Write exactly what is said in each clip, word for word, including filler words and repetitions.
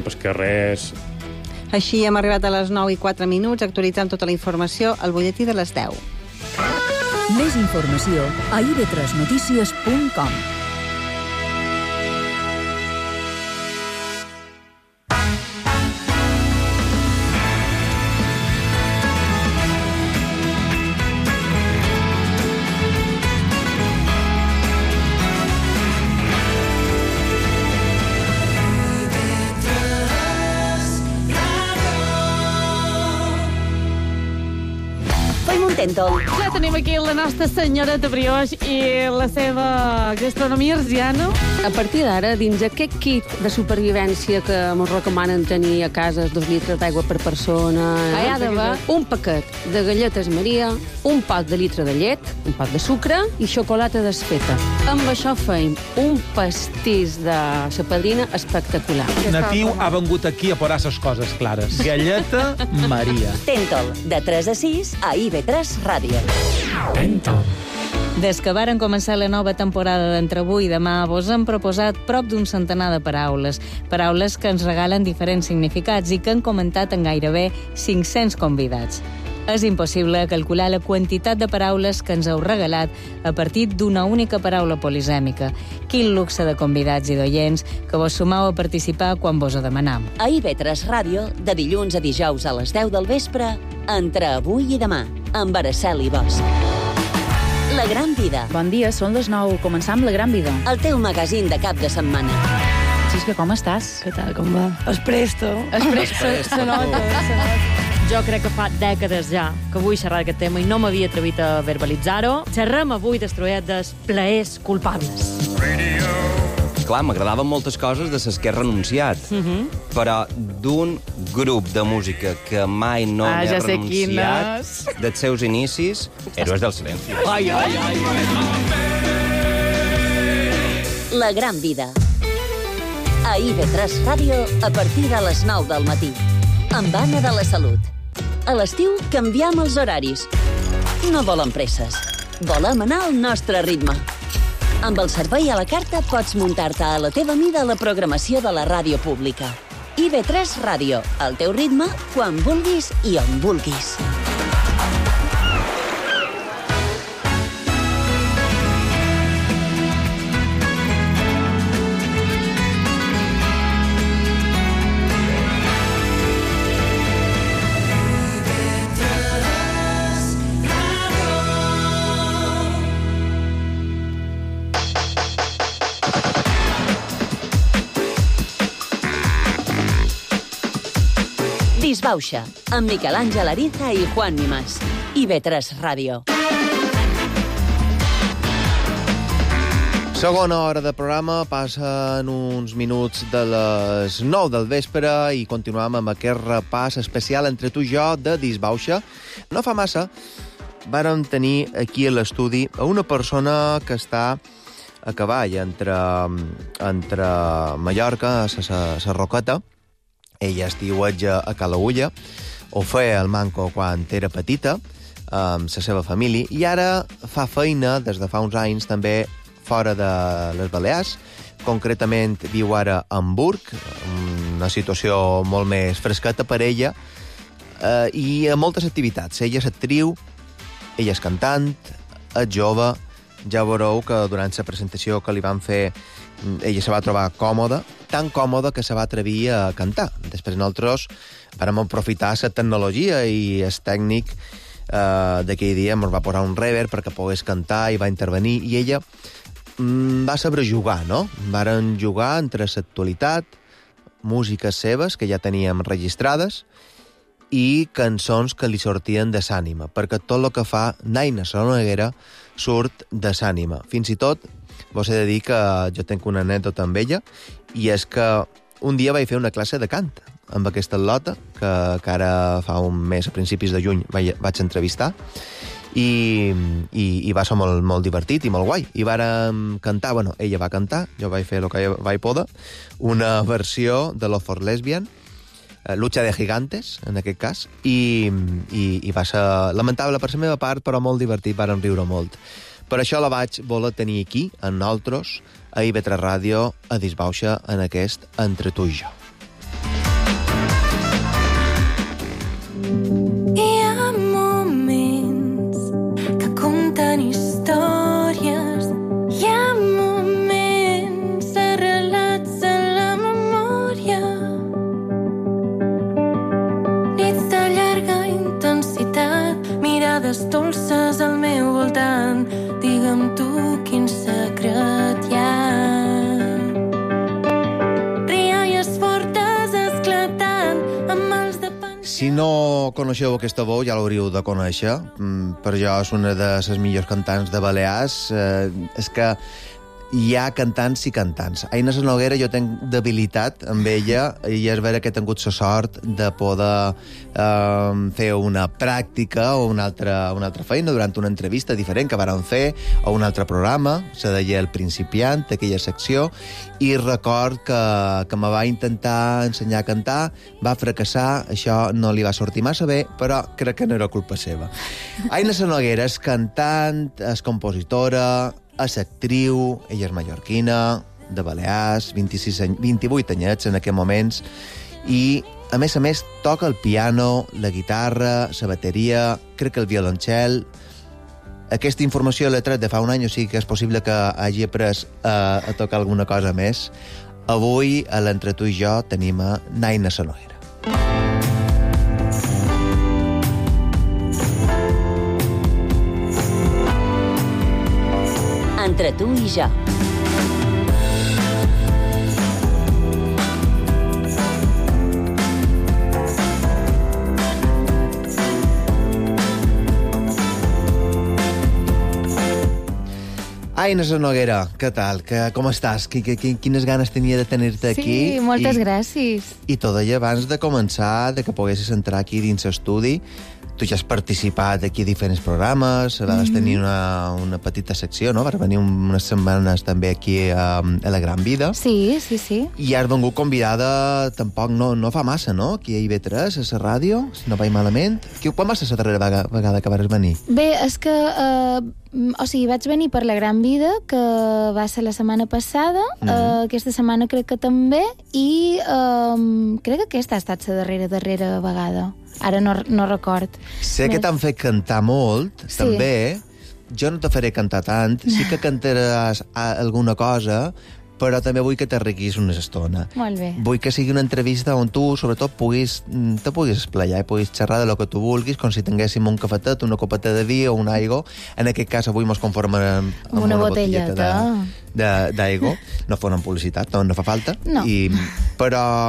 pel carrer. Així hem arribat a les nou i quatre minuts, actualitzant tota la informació al butlletí de les deu. Més informació a i ve tres notícies punt com. Ja tenim aquí la nostra senyoreta Brioix i la seva gastronomia arsiana. A partir d'ara, dins aquest kit de supervivència que ens recomanen tenir a casa dos litres d'aigua per persona, hi ha d'haver un paquet de galletes Maria, un pot de litre de llet, un pot de sucre i xocolata desfeta. Amb això feim un pastís de sa padrina espectacular. Natiu ha vengut aquí a posar ses coses clares. Galleta Maria. Tentol, de tres a sis a i ve tres Ràdio. Tentol. Des que varen començar la nova temporada d'Entre avui i demà, vos hem proposat prop d'un centenar de paraules. Paraules que ens regalen diferents significats i que han comentat en gairebé cinc-cents convidats. És impossible calcular la quantitat de paraules que ens heu regalat a partir d'una única paraula polisèmica. Quin luxe de convidats i d'oients que vos sumau a participar quan vos ho demanam. A i ve tres Ràdio, de dilluns a dijous a les deu del vespre, Entre avui i demà, amb Araceli Bosch. La Gran Vida. Bon dia, són les nou. Començam La Gran Vida. El teu magazín de cap de setmana. Xisca, com estàs? Què tal, com va? Es presto. Es presto. Se nota, se nota. Jo crec que fa dècades ja que vull xerrar d'aquest tema i no m'havia atrevit a verbalitzar-ho. Xerrem avui d'Estroet dels plaers culpables. Clar, m'agradaven moltes coses de les que he renunciat, Uh -huh. però d'un grup de música que mai no Ah, n'he ja sé renunciat, quines. dels seus inicis, Héroes del Silenci. Ai, ai, ai. La Gran Vida. A i ve tres Ràdio a partir de les nou del matí. Amb Anna de la Salut. A l'estiu canviem els horaris. No volem presses. Volem anar al nostre ritme. Amb el servei a la carta pots muntar-te a la teva mida la programació de la ràdio pública. i ve tres Ràdio, al teu ritme, quan vulguis i on vulguis. Disbauxa, amb Miquel Àngel Ariza i Juan Nimás. i ve tres Ràdio. Segona hora de programa, passen uns minuts de les nou del vespre i continuem amb aquest repàs especial entre tu i jo de Disbauxa. No fa massa vàrem tenir aquí a l'estudi a una persona que està a cavall entre, entre Mallorca, a la Roqueta. Ella estiuetja a Calaulla, ho feia al Manco quan era petita, amb la seva família, i ara fa feina des de fa uns anys també fora de les Balears. Concretament viu ara a Hamburg, una situació molt més fresqueta per ella, eh, i a moltes activitats. Ella és actriu, ella és cantant, és jove. Ja veureu que durant la presentació que li van fer ella se va trobar còmoda, tan còmoda que se va atrevir a cantar. Després nosaltres vam aprofitar la tecnologia i el tècnic eh, d'aquell dia ens va posar un reverb perquè pogués cantar i va intervenir, i ella mm, va saber jugar, no? Varen jugar entre l'actualitat, músiques seves que ja teníem registrades i cançons que li sortien de l'ànima, perquè tot el que fa Naina Sonoguera surt de l'ànima. Fins i tot vos he de dir que jo tenc una anècdota amb ella, i és que un dia vaig fer una classe de cant amb aquesta atleta, que, que ara fa un mes, a principis de juny, vaig, vaig entrevistar, i, i, i va ser molt, molt divertit i molt guai. I vàrem cantar, bueno, ella va cantar, jo vaig fer el que vaig poder, una versió de Love for Lesbian, Lucha de Gigantes, en aquest cas, i, i, i va ser lamentable per la meva part, però molt divertit, vàrem riure molt. Per això la vaig voler tenir aquí, en nosaltres, a i ve tres Ràdio, a Disbauxa, en aquest Entre tu i jo. Si no coneixeu aquesta veu, ja l'hauríeu de conèixer. Per jo és una de les millors cantants de Balears. Eh, és que hi ha cantants i cantants. Aina Noguera, jo tenc debilitat amb ella i és vera que he tingut la sort de poder eh, fer una pràctica o una altra, una altra feina durant una entrevista diferent que vàrem fer o un altre programa, se deia El Principiant, aquella secció, i record que, que me va intentar ensenyar a cantar, va fracassar, això no li va sortir massa bé, però crec que no era culpa seva. Aina Noguera és cantant, és compositora, és actriu, ella és mallorquina, de Balears, vint-i-sis any, vint-i-vuit anyets en aquests moments, i, a més a més, toca el piano, la guitarra, la bateria, crec que el violoncel. Aquesta informació l'he tret de fa un any, o sigui que és possible que hagi après a, a tocar alguna cosa més. Avui, a l'Entre tu i jo, tenim a Aina Noguera. Entre tu i jo. Aina Noguera, què tal? Que, com estàs? Qu -qu Quines ganes tenia de tenir-te aquí? Sí, moltes I, gràcies. I t'ho deia abans de començar, de que poguessis entrar aquí dins l'estudi. Tu ja has participat aquí a diferents programes, vas mm-hmm. tenir una, una petita secció, no? Vas venir unes setmanes també aquí a, a La Gran Vida. Sí, sí, sí. I has vengut convidada, tampoc no, no fa massa, no? Aquí a I V tres, a la ràdio, si no vaig malament. Quan va ser la darrera vegada, vegada que vas venir? Bé, és que... Eh, o sigui, vaig venir per La Gran Vida, que va ser la setmana passada, mm-hmm. eh, aquesta setmana crec que també, i eh, crec que aquesta ha estat la darrera, darrera vegada. Ara no, no record. Sé que t'han fet cantar molt, sí. també. Jo no te faré cantar tant. Sí que cantaràs alguna cosa, però també vull que t'arreguis una estona. Molt bé. Vull que sigui una entrevista on tu, sobretot, puguis, te puguis esplayar i puguis xerrar de lo que tu vulguis, com si tinguéssim un cafetet, una copeta de vi o un aigua. En aquest cas, avui mos conformarem amb, amb una, una botelleta d'aigua. No foren publicitat, no, no fa falta. No. I, però...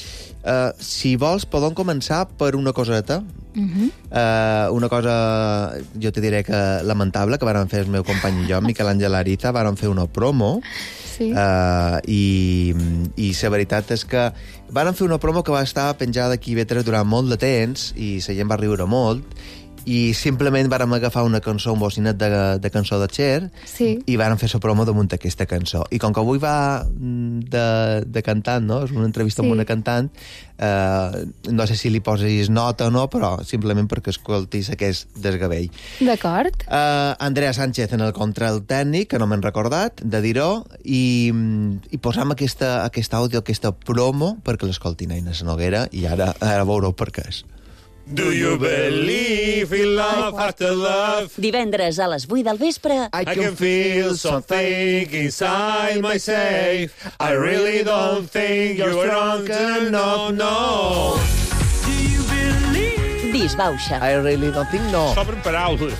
Uh, si vols, podem començar per una coseta. Uh-huh. uh, una cosa, jo te diré que lamentable, que vàrem fer el meu company i jo, Miquel Àngel Ariza, vàrem fer una promo. Sí. Uh, i, i la veritat és que vàrem fer una promo que va estar penjada aquí a I V tres durant molt de temps i la gent va riure molt. I simplement vàrem agafar una cançó, un bocinet de, de cançó de Cher, sí. i vàrem fer la promo damunt d'aquesta cançó. I com que avui va de, de cantant, no? És una entrevista sí. amb una cantant, eh, no sé si li posis nota o no, però simplement perquè escoltis aquest desgavell. D'acord. Eh, Andrea Sánchez en el control tècnic, que no m'han recordat, de dir-ho, i, i posam aquesta, aquest àudio, aquesta promo, perquè l'escoltin Aina Noguera, i ara, ara veureu per què és. Do you believe in love after love? Divendres a les vuit del vespre. I can feel something inside myself. I really don't think you're strong enough, no. Do you believe? Disbauxa. I really don't think no. S'obren paraules.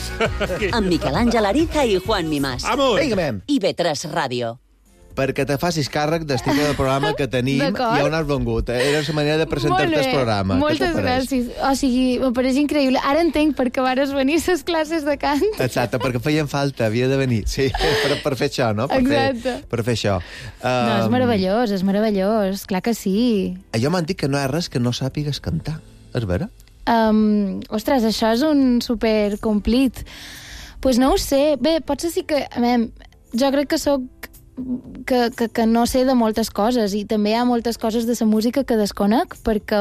Amb Miquel Àngel Ariza i Juan Mimàs. Vamos. Vinga, I V tres Ràdio. Perquè te facis càrrec del tipus de programa que tenim i on has vengut. Eh? Era la manera de presentar-te el programa. Moltes gràcies. O sigui, me pareix increïble. Ara entenc per què vares venir a les classes de cant. Exacte, perquè feien falta, havia de venir. Sí, per, per fer això, no? Per Exacte. Fer, per fer això. Um, no, és meravellós, és meravellós. Clar que sí. Jo m'han dit que no hi ha res que no sàpigues cantar. És vera? Um, ostres, això és un supercomplit. Doncs pues no ho sé. Bé, potser sí que... A veure, jo crec que sóc Que, que, que no sé de moltes coses i també hi ha moltes coses de la música que desconec perquè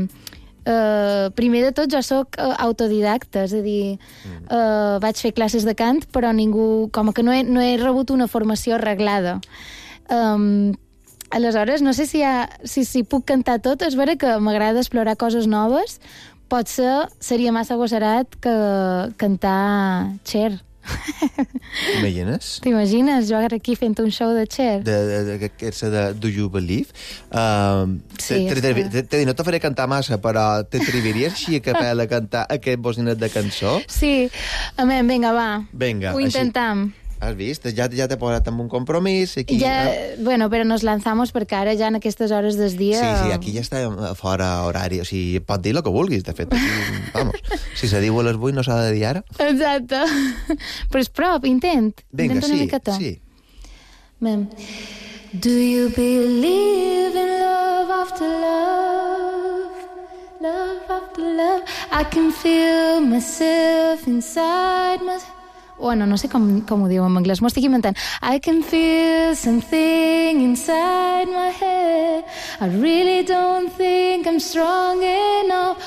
eh, primer de tot jo sóc autodidacta, és a dir eh, vaig fer classes de cant però ningú, com que no he, no he rebut una formació arreglada. Um, aleshores no sé si, ha, si, si puc cantar tot. És vera que m'agrada explorar coses noves, potser seria massa agosserat que cantar Cher. T'imagines? T'imagines? Jo ara aquí fent un show de Cher. De, de, de, de, de Do You Believe? Uh, sí, T'he dit, no te faré cantar massa, però t'atreviries així a capella a cantar aquest bocinet de cançó? Sí. A mi, vinga, va. Vinga. Ho intentam. Has vist? Ja, ja t'he posat amb un compromís. Aquí, ja, no? Bueno, però nos lanzamos perquè ara ja en aquestes hores del dia... Sí, sí, aquí ja està fora horari. O sigui, pot dir el que vulguis, de fet. Aquí, vamos, si se diu a les vuit no s'ha de dir ara. Exacte. Però és prop, intent. Vinga, intent una sí, miqueta. sí. Bem. Do you believe in love after love? Love after love? I can feel myself inside my... Bueno, no sé com, com ho diu en anglès, m'ho estic inventant. I can feel something inside my head. I really don't think I'm strong enough.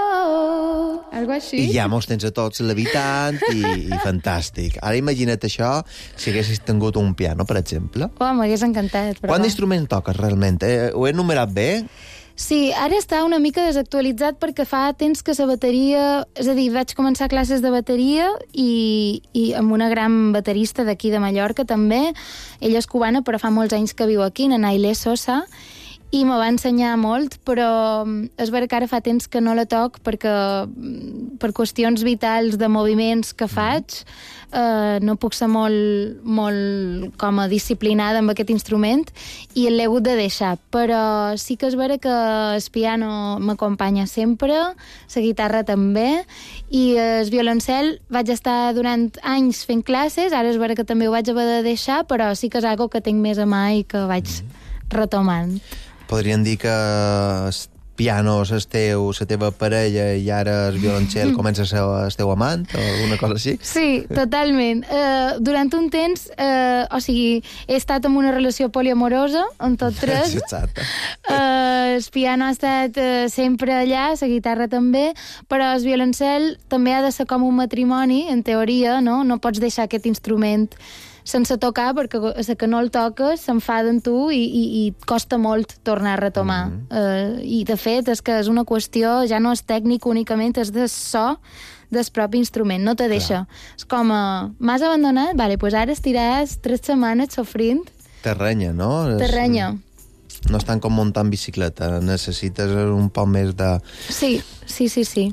Oh, algo així. I ja mos tens a tots levitant i, i fantàstic. Ara imagina't això si haguessis tingut un piano, per exemple. Oh, m'hagués encantat. Però Quant va. d'instrument toques, realment? Eh, ho he enumerat bé? Sí, ara està una mica desactualitzat perquè fa temps que la bateria... És a dir, vaig començar classes de bateria i, i amb una gran baterista d'aquí de Mallorca també. Ella és cubana, però fa molts anys que viu aquí, na Nailé Sosa, i me va ensenyar molt, però és vera que ara fa temps que no la toc perquè per qüestions vitals de moviments que faig eh, no puc ser molt, molt com a disciplinada amb aquest instrument i l'he hagut de deixar, però sí que és vera que el piano m'acompanya sempre, la guitarra també, i el violoncel vaig estar durant anys fent classes, ara és vera que també ho vaig haver de deixar, però sí que és algo que tinc més a mà i que vaig retomant. Podríem dir que el piano és teu, la teva parella i ara el violoncel comença a ser el teu amant o alguna cosa així? Sí, totalment. Uh, durant un temps, uh, o sigui, he estat en una relació poliamorosa, en tot tres. Exacte. Uh, el piano ha estat uh, sempre allà, la guitarra també, però el violoncel també ha de ser com un matrimoni, en teoria, no? No pots deixar aquest instrument sense tocar, perquè a que no el toques s'enfada amb tu i, i, i costa molt tornar a retomar. Mm -hmm. uh, I, de fet, és que és una qüestió, ja no és tècnic únicament, és de so del propi instrument, no te deixa. Clar. És com, uh, m'has abandonat? Vale, pues ara estiràs tres setmanes sofrint. Terrenya, no? Terrenya. No és tant com muntar en bicicleta, necessites un poc més de... Sí, sí, sí, sí.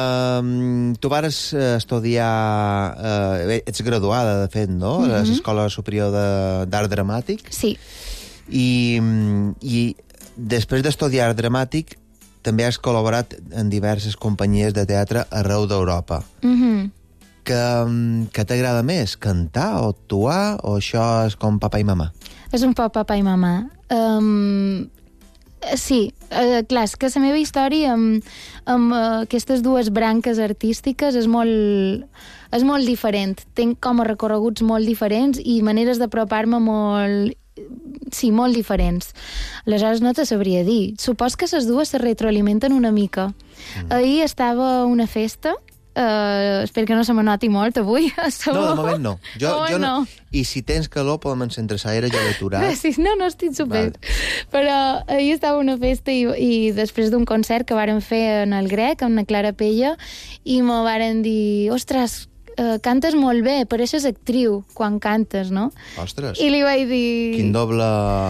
Uh, tu vares estudiar... Uh, ets graduada, de fet, no? Mm -hmm. A l'Escola Superior d'Art Dramàtic. Sí. I, i després d'estudiar art dramàtic també has col·laborat en diverses companyies de teatre arreu d'Europa. Mm -hmm. Que, que t'agrada més? Cantar o actuar? O això és com papa i mamà? És un poc papa i mamà. Um... Sí, eh, clar, és que la meva història amb, amb uh, aquestes dues branques artístiques és molt, és molt diferent. Tinc com a recorreguts molt diferents i maneres d'apropar-me molt... Sí, molt diferents. Aleshores no te sabria dir. Supos que les dues se retroalimenten una mica. Mm. Ahir estava a una festa. Uh, espero que no se me noti molt avui. No, de moment no. Jo, oh, jo no. no. I si tens calor, podem encendre l'aire, jo l'he aturat. Gràcies, no, no estic super. Val. Però ahir estava a una festa i, i després d'un concert que varen fer en el Grec, amb la Clara Pella, i m'ho varen dir, ostres, uh, cantes molt bé, pareixes actriu quan cantes, no? Ostres. I li vaig dir... Quin doble...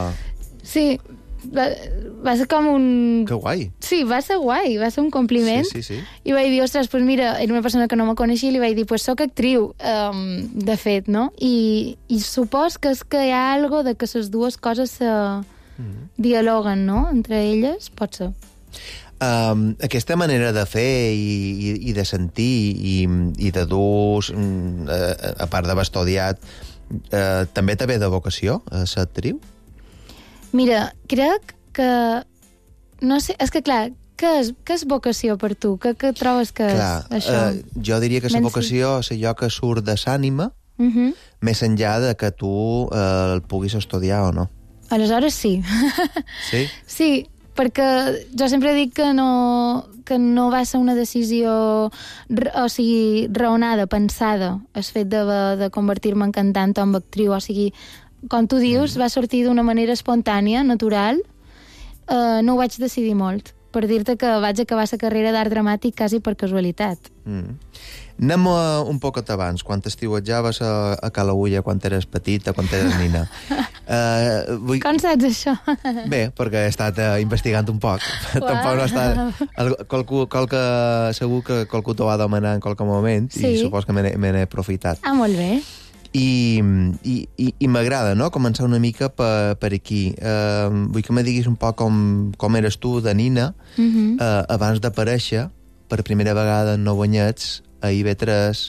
Sí, va, va ser com un... Que guai. Sí, va ser guai, va ser un compliment. Sí, sí, sí. I vaig dir, ostres, pues mira, era una persona que no me coneixia i li vaig dir, pues soc actriu, um, de fet, no? I, i supos que és que hi ha algo de que les dues coses se mm. dialoguen, no?, entre elles, pot ser. Um, aquesta manera de fer i, i, i de sentir i, i de dur, a, a part d'haver estudiat, uh, també te ve de vocació, a ser actriu? Mira, crec que... No sé, és que clar, què és, què és vocació per tu? Què, què trobes que clar, és això? Uh, jo diria que la vocació és allò que surt de l'ànima, uh -huh. més enllà de que tu uh, el puguis estudiar o no. Aleshores sí. Sí? Sí, perquè jo sempre dic que no, que no va ser una decisió, o sigui, raonada, pensada, el fet de, de convertir-me en cantant o en actriu, o sigui, com tu dius, mm. va sortir d'una manera espontània, natural. Uh, no ho vaig decidir molt, per dir-te que vaig acabar la carrera d'art dramàtic quasi per casualitat. Mm. Anem uh, un poc abans, quan t'estiuetjaves a, a Calaulla, quan eres petita, quan eres nina. Uh, vull... Com saps això? Bé, perquè he estat uh, investigant un poc. Tampoc no ha estat... El, qualcú, qualque, segur que qualcú t'ho va demanar en qualque moment, sí. I supos que me n'he aprofitat. Ah, molt bé. I, i, i, i m'agrada, no?, començar una mica per, per aquí. Uh, vull que me diguis un poc com, com eres tu de nina, uh-huh. uh, abans d'aparèixer per primera vegada en Nou Anyets a I V tres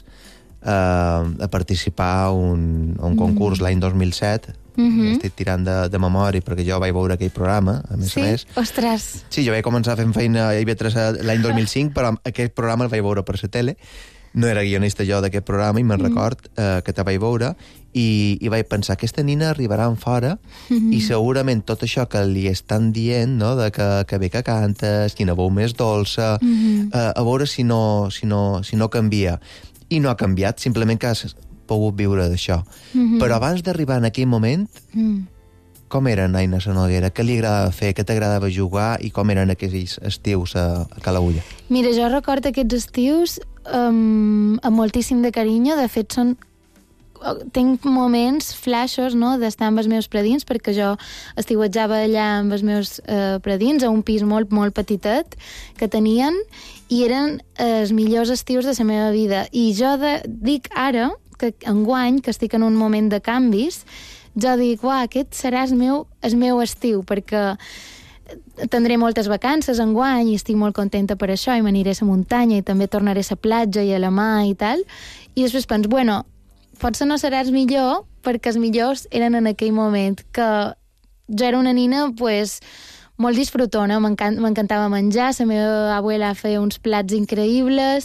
uh, a participar a un, a un concurs uh-huh. l'any dos mil set. Uh-huh. Estic tirant de, de memòria perquè jo vaig veure aquell programa, a més sí? a més. Ostres! Sí, jo vaig començar fent feina a I V tres l'any dos mil cinc, però aquest programa el vaig veure per la tele. No era guionista jo d'aquest programa i me'n mm. record eh, que te vaig veure i, i vaig pensar, aquesta nina arribarà en fora mm-hmm. i segurament tot això que li estan dient, no?, de que, que bé que cantes, quina veu més dolça, mm-hmm. eh, a veure si no, si, no, si no canvia. I no ha canviat, simplement que has pogut viure d'això. Mm-hmm. Però abans d'arribar en aquell moment, mm. com era Aina Sanoguera? Què li agradava fer? Què t'agradava jugar? I com eren aquells estius a, a Calaulla? Mira, jo recordo aquests estius um, amb moltíssim de carinyo. De fet, són... tinc moments, flashes, no?, d'estar amb els meus predins, perquè jo estiuetjava allà amb els meus uh, predins, a un pis molt, molt petitet que tenien, i eren els millors estius de la meva vida. I jo de, dic ara, que enguany, que estic en un moment de canvis, jo dic, uah, aquest serà el meu, el meu estiu, perquè tindré moltes vacances enguany i estic molt contenta per això, i m'aniré a la muntanya i també tornaré a la platja i a la mar i tal, i després penso, bueno, potser no serà el millor, perquè els millors eren en aquell moment, que jo era una nina, pues, molt disfrutona, m'encantava menjar, la meva abuela feia uns plats increïbles,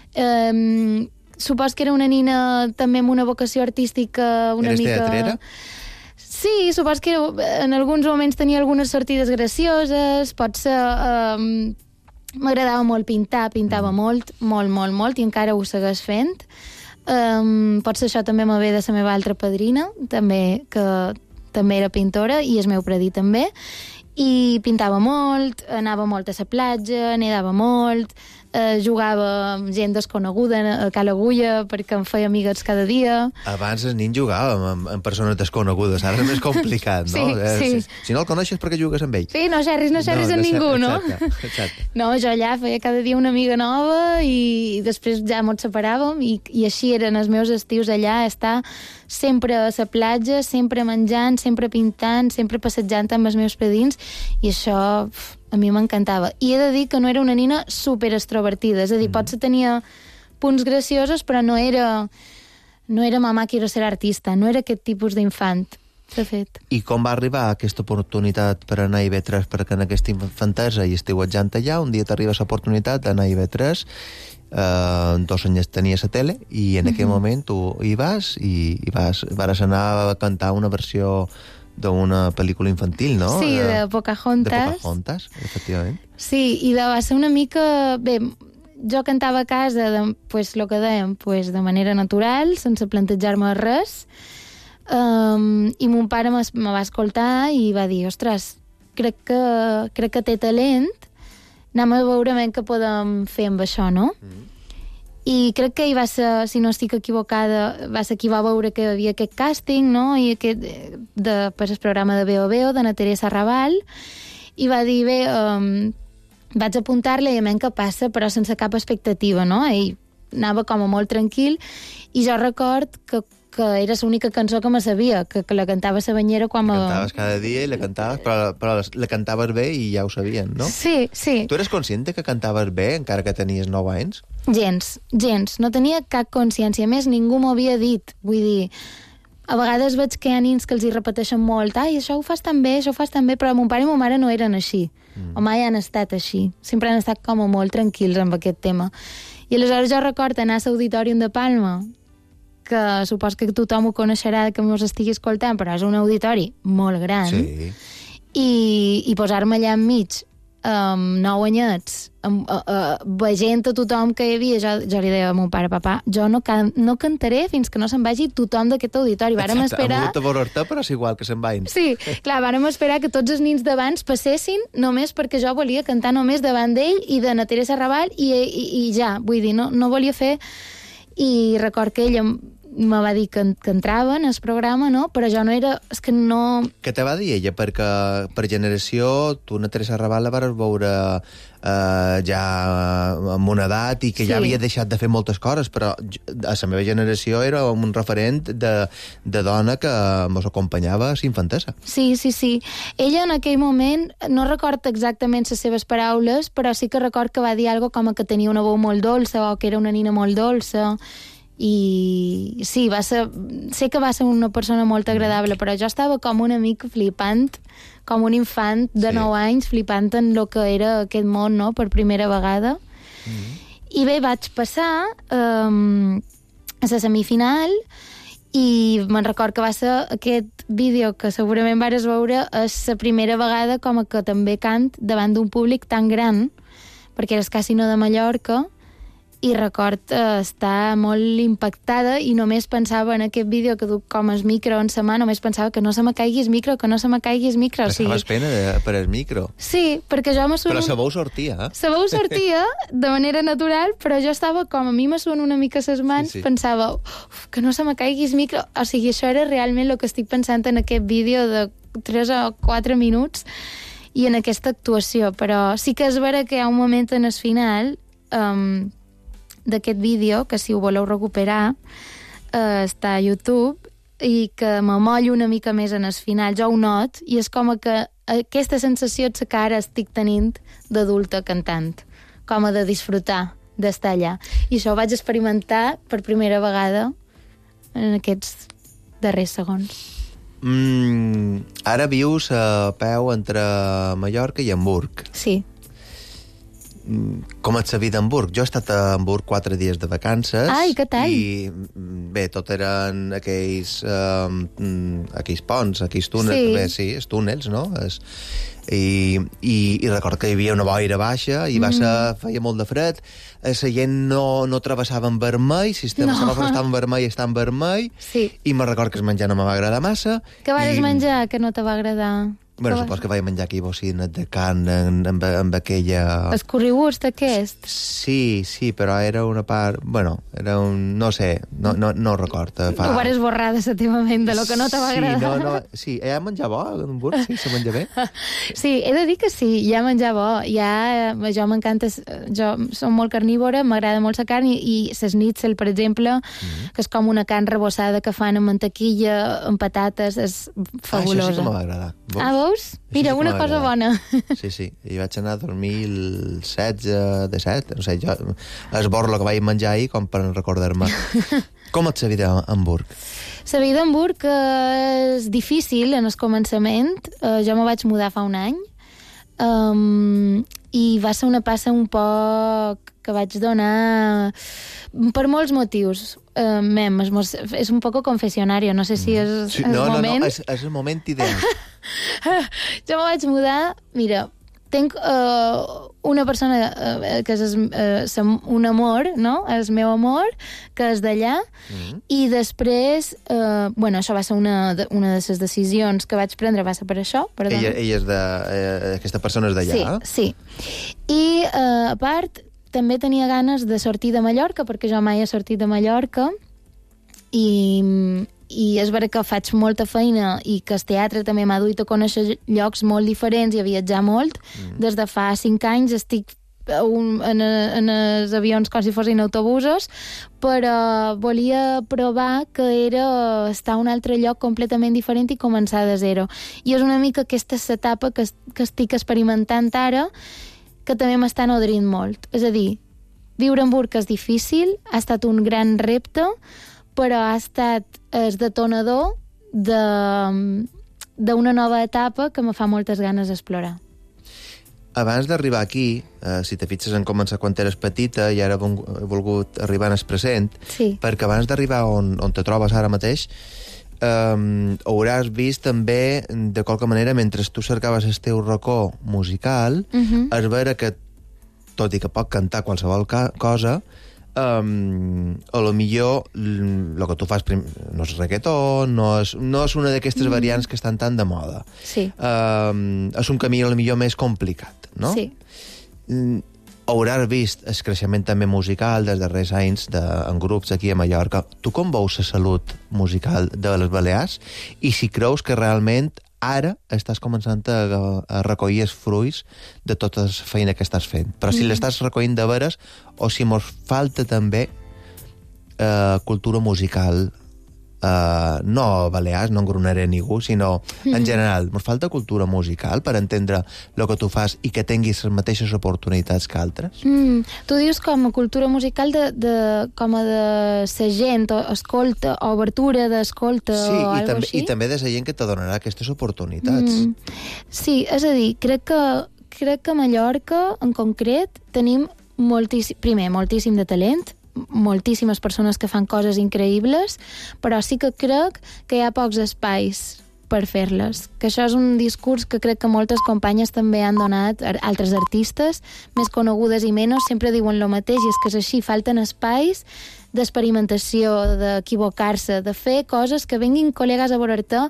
eh, supos que era una nina també amb una vocació artística una Eres mica... teatrera? Sí, supos que en alguns moments tenia algunes sortides gracioses, potser... Um, m'agradava molt pintar, pintava mm. molt, molt, molt, molt, i encara ho segueix fent. Um, potser això també me ve de la meva altra padrina, també, que també era pintora, i el meu predí també, i pintava molt, anava molt a la platja, nedava molt, eh, jugava amb gent desconeguda a Cala Agulla perquè em feia amigues cada dia. Abans els nins jugàvem amb, amb persones desconegudes, ara és més complicat, no? Sí, eh, sí. Si, si no el coneixes, perquè jugues amb ell? Sí, no xerris, no xerris no, amb ningú, no? Exacte, exacte. No, jo allà feia cada dia una amiga nova i, i després ja ens separàvem i, i així eren els meus estius allà, estar sempre a la platja, sempre menjant, sempre pintant, sempre passejant amb els meus pedins, i això pf, a mi m'encantava. I he de dir que no era una nina super extrovertida, és a dir, mm. potser tenia punts graciosos, però no era, no era mamà quiero ser artista, no era aquest tipus d'infant, de fet. I com va arribar aquesta oportunitat per anar a I V tres, perquè en aquesta infantesa i estiuetjant allà, un dia t'arriba l'oportunitat d'anar a I V tres, eh, dos anys tenies a tele, i en aquell mm-hmm. moment tu hi vas i, i vas, vas anar a cantar una versió d'una pel·lícula infantil, no? Sí, de, de Pocahontas. De Pocahontas, efectivament. Sí, i de, va ser una mica... Bé, jo cantava a casa, de, pues, lo que dèiem, pues, de manera natural, sense plantejar-me res, um, i mon pare me va escoltar i va dir, ostres, crec que, crec que té talent, anem a veure què podem fer amb això, no? Mm. I crec que hi va ser, si no estic equivocada, va ser qui va veure que hi havia aquest càsting, no?, i aquest, de, per el programa de Veo Veo, de na Teresa Raval, i va dir, bé, um, vaig apuntar-la i a menys que passa, però sense cap expectativa, no? I anava com a molt tranquil, i jo record que, que era l'única cançó que me sabia, que, que la cantava a la banyera quan... La cantaves cada dia i la cantaves, però, però la cantaves bé i ja ho sabien, no? Sí, sí. Tu eres conscient que cantaves bé, encara que tenies nou anys? Gens, gens. No tenia cap consciència. A més, ningú m'ho havia dit. Vull dir, a vegades veig que hi ha nins que els hi repeteixen molt, ai, això ho fas tan bé, això ho fas tan bé, però mon pare i mon mare no eren així. Mm. O mai han estat així. Sempre han estat com a molt tranquils amb aquest tema. I aleshores jo record anar a l'Auditorium de Palma, que supos que tothom ho coneixerà que mos estigui escoltant, però és un auditori molt gran, sí. i, i posar-me allà enmig amb nou anyets, amb, uh, uh, veient a tothom que hi havia, jo, jo li deia a mon pare, papà, jo no, can, no cantaré fins que no se'n vagi tothom d'aquest auditori. Vàrem esperar... Exacte, amb veure-te, però és igual que se'n vagin. Sí, clar, vàrem esperar que tots els nins d'abans passessin només perquè jo volia cantar només davant d'ell i de na Teresa Raval i, i, i ja, vull dir, no, no volia fer... I record que ell me va dir que, que entrava en el programa, no? Però jo no era... És que no... Què te va dir ella? Perquè per generació tu, na Teresa Raval, la vas veure eh, ja amb una edat i que sí. ja havia deixat de fer moltes coses, però a la meva generació era un referent de, de dona que mos acompanyava a l'infantesa. Sí, sí, sí. Ella en aquell moment, no record exactament les seves paraules, però sí que record que va dir alguna com que tenia una veu molt dolça o que era una nina molt dolça. I sí, va ser, sé que va ser una persona molt agradable, però jo estava com una mica flipant, com un infant de sí. nou anys, flipant en el que era aquest món, no?, per primera vegada. Mm-hmm. I bé, vaig passar um, a la semifinal i me'n record que va ser aquest vídeo que segurament vares veure, és la primera vegada com que també cant davant d'un públic tan gran, perquè era el Casino de Mallorca, i record eh, estar molt impactada i només pensava en aquest vídeo que duc com el micro en sa mà, només pensava que no se me caigui el micro, que no se me caigui el micro. Passaves o sigui... pena de, per el micro. Sí, perquè jo me sueno... Però sa veu sortia, eh? Sa veu sortia de manera natural, però jo estava com, a mi me sueno una mica ses mans, sí, sí. pensava, uf, que no se me caigui el micro. O sigui, això era realment el que estic pensant en aquest vídeo de tres o quatre minuts i en aquesta actuació. Però sí que és vera que hi ha un moment en el final... Um, d'aquest vídeo, que si ho voleu recuperar eh, està a YouTube, i que m'amollo una mica més en el final, jo ho not, i és com que aquesta sensació és que ara estic tenint d'adulta cantant, com a de disfrutar d'estar allà. I això ho vaig experimentar per primera vegada en aquests darrers segons. Mm, ara vius a peu entre Mallorca i Hamburg. Sí. Com és la vida a Hamburg? Jo he estat a Hamburg quatre dies de vacances. Ai, què tal? I bé, tot eren aquells, um, aquells ponts, aquells túnels, sí. Bé, sí, els túnels, no? Es, i, i, I recordo que hi havia una boira baixa i va ser, mm. feia molt de fred, la gent no, no travessava en vermell, si el no. semàfor estava en vermell, està en vermell, sí. I me'n recordo que el menjar no me va agradar massa. Què vas i... menjar que no te va agradar? Bueno, supos que vaig menjar aquí bocinet de carn amb, amb, amb aquella... Els currywurst aquest? Sí, sí, però era una part... Bueno, era un... No sé, no, no, no ho record. Fa... Ho vares borrar de la teva ment, de lo que no te va sí, agradar. No, no, sí, hi ha menjar bo a Hamburg? Sí, se menja bé? Sí, he de dir que sí, hi ha menjar bo. Hi ha... Jo m'encanta... Jo som molt carnívora, m'agrada molt la carn, i, i ses schnitzel, per exemple, mm-hmm. que és com una carn rebossada que fan amb mantequilla, amb patates, és fabulosa. Ah, això sí que m'ha agradat. Ah, veus? Mira, una cosa bona. Sí, sí. I vaig anar a dos mil setze, disset, no sé, jo esborro el que vaig menjar ahir com per recordar-me. Com és la vida a Hamburg? La vida a Hamburg és difícil en el començament. Uh, jo me vaig mudar fa un any um, i va ser una passa un poc que vaig donar per molts motius. Uh, mem, és, és un poco confessionario, no sé si és sí, el no, moment. No, no, és, és el moment ideal. Jo me vaig mudar, mira, tenc uh, una persona uh, que és uh, un amor, no? És el meu amor, que és d'allà, mm-hmm. i després, uh, bueno, això va ser una de, una de les decisions que vaig prendre, va ser per això. Perdona. Ella, ella és de... Eh, aquesta persona és d'allà? Sí, sí. I, uh, a part, també tenia ganes de sortir de Mallorca, perquè jo mai he sortit de Mallorca, i... i és vera que faig molta feina i que el teatre també m'ha duit a conèixer llocs molt diferents i a viatjar molt. Mm. Des de fa cinc anys estic un, en, en els avions com si fossin autobusos, però volia provar que era estar a un altre lloc completament diferent i començar de zero. I és una mica aquesta etapa que, que estic experimentant ara, que també m'està nodrint molt. És a dir, viure a Hamburg és difícil, ha estat un gran repte, però ha estat el detonador d'una nova etapa que me fa moltes ganes d'explorar. Abans d'arribar aquí, eh, si te fixes en començar quan eres petita i ara he volgut arribar en el present, sí. Perquè abans d'arribar on, on te trobes ara mateix, eh, hauràs vist també, de qualque manera, mentre tu cercaves el teu racó musical, uh-huh. és vera que, tot i que pot cantar qualsevol ca- cosa, Um, a lo millor el que tu fas prim... no és reggaeton, no és, no és una d'aquestes mm. variants que estan tan de moda. Sí. Um, és un camí a lo millor més complicat, no? Sí. Mm, hauràs vist el creixement també musical dels darrers anys de, en grups aquí a Mallorca. Tu com veus la salut musical de les Balears i si creus que realment ara estàs començant a, a recollir els fruits de tota la feina que estàs fent. Però si mm. l'estàs recollint de veres o si mos falta també eh, cultura musical, eh, no a Balears, no engronaré ningú, sinó mm. en general. Mos falta cultura musical per entendre el que tu fas i que tinguis les mateixes oportunitats que altres? Mm. Tu dius com a cultura musical de, de, com a de sa gent, o escolta, o obertura d'escolta sí, o alguna cosa així? Sí, i també de la gent que te donarà aquestes oportunitats. Mm. Sí, és a dir, crec que, crec que a Mallorca, en concret, tenim moltíssim, primer, moltíssim de talent, moltíssimes persones que fan coses increïbles, però sí que crec que hi ha pocs espais per fer-les. Que això és un discurs que crec que moltes companyes també han donat, altres artistes, més conegudes i menys, sempre diuen el mateix, i és que és així, falten espais d'experimentació, d'equivocar-se, de fer coses que venguin col·legues a veure-te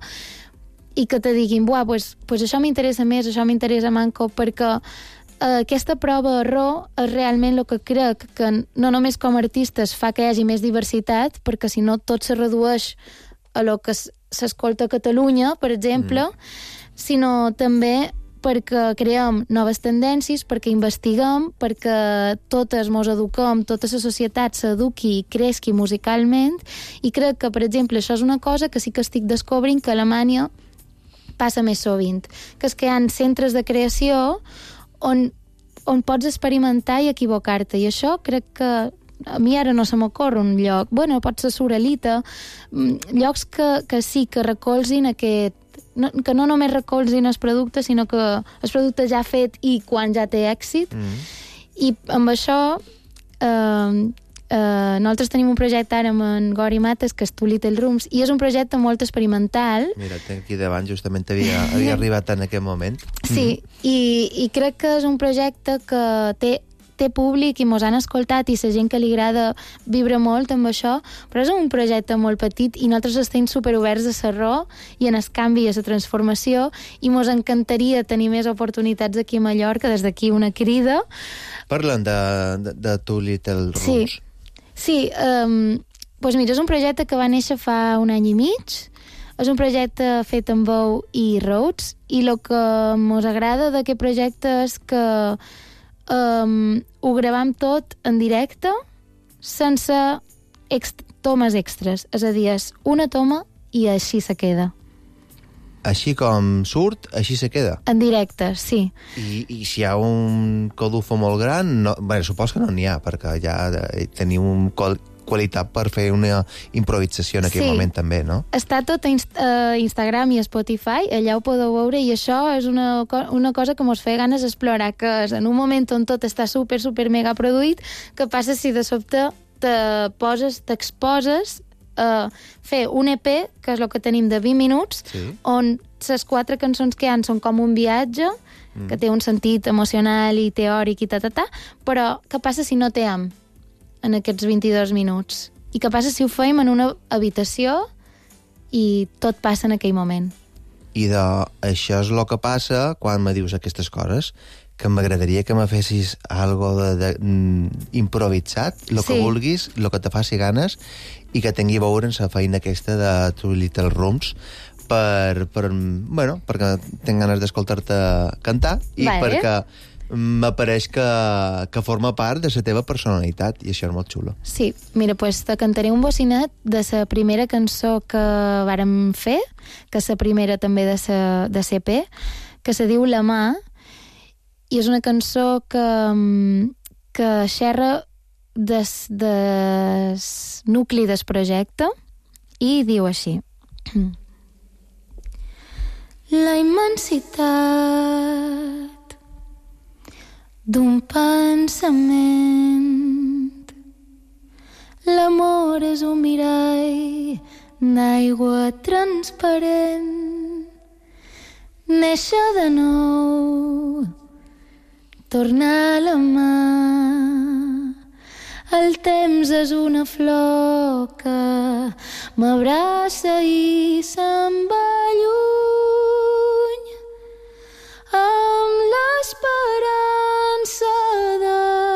i que te diguin, buah, pues, pues això m'interessa més, això m'interessa manco, perquè aquesta prova-error és realment el que crec que no només com a artistes fa que hi hagi més diversitat, perquè si no tot se redueix a lo que s'escolta a Catalunya, per exemple, mm. sinó també perquè creem noves tendències, perquè investiguem, perquè totes mos eduquem, tota la societat s'eduqui i creixi musicalment, i crec que, per exemple, això és una cosa que sí que estic descobrint que a Alemanya passa més sovint, que és que hi ha centres de creació on, on pots experimentar i equivocar-te, i això crec que a mi ara no se m'ocorre un lloc, bueno, pot ser Suralita, llocs que, que sí que recolzin aquest, no, que no només recolzin el producte, sinó que el producte ja fet i quan ja té èxit, mm. i amb això eh, Uh, nosaltres tenim un projecte ara amb en Gori Mates, que és Two Little Rooms, i és un projecte molt experimental. Mira, tenc aquí davant, justament havia, havia arribat en aquest moment. Sí, mm. i, i crec que és un projecte que té, té públic i mos han escoltat i la gent que li agrada vibra molt amb això, però és un projecte molt petit i nosaltres estem superoberts a l'error i en el canvi i a la transformació, i mos encantaria tenir més oportunitats aquí a Mallorca. Des d'aquí una crida. Parlen de, de, de Two Little Rooms. Sí. Sí, um, doncs mira, és un projecte que va néixer fa un any i mig, és un projecte fet amb veu i Rhodes, i el que mos agrada d'aquest projecte és que um, ho gravam tot en directe, sense ext tomes extras, és a dir, és una toma i així se queda. Així com surt, així se queda. En directe, sí. I, i si hi ha un codufo molt gran, no, bé, supos que no n'hi ha, perquè ja teniu un qual, qualitat per fer una improvisació en aquell sí. moment també, no? Està tot a Inst uh, Instagram i a Spotify, allà ho podeu veure, i això és una, una cosa que mos fa ganes d'explorar, que és en un moment on tot està super, super mega produït, que passa si de sobte te poses, t'exposes Uh, fer un E P, que és el que tenim de vint minuts, sí. on les quatre cançons que hi ha són com un viatge, mm. que té un sentit emocional i teòric i ta, ta, ta, però què passa si no té am en aquests vint-i-dos minuts? I què passa si ho fem en una habitació i tot passa en aquell moment? I de, això és el que passa quan me dius aquestes coses, que m'agradaria que me fessis algo de, de, mm, improvisat, el sí. que vulguis, el que te faci ganes, i que tingui a veure en la feina aquesta de Two Little Rooms, per, per, bueno, perquè tinc ganes d'escoltar-te cantar i vale. perquè m'apareix que, que forma part de la teva personalitat, i això és molt xulo. Sí, mira, pues te cantaré un bocinet de la primera cançó que vàrem fer, que és la primera també de la de C P, que se diu La mà, i és una cançó que, que xerra des, des nucli del projecte, i diu així: la immensitat d'un pensament, l'amor és un mirall d'aigua transparent, néixer de nou, tornar a la mà. El temps és una flor que m'abraça i se'n va lluny, amb l'esperança de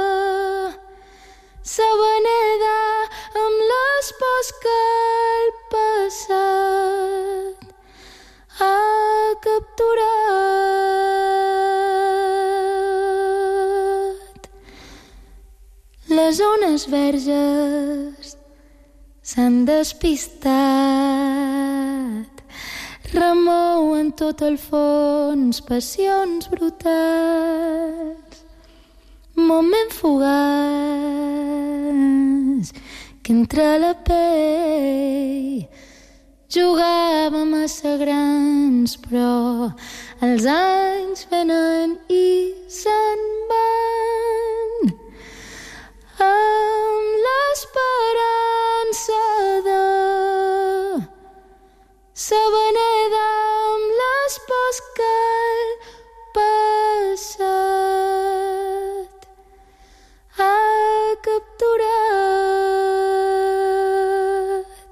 Les ones verges s'han despistat, remouen tot el fons passions brutals, moment fugaç que entre la pell jugàvem a ser grans, però els anys venen i se'n van, amb l'esperança de Sabaneda, amb les pors que el passat ha capturat.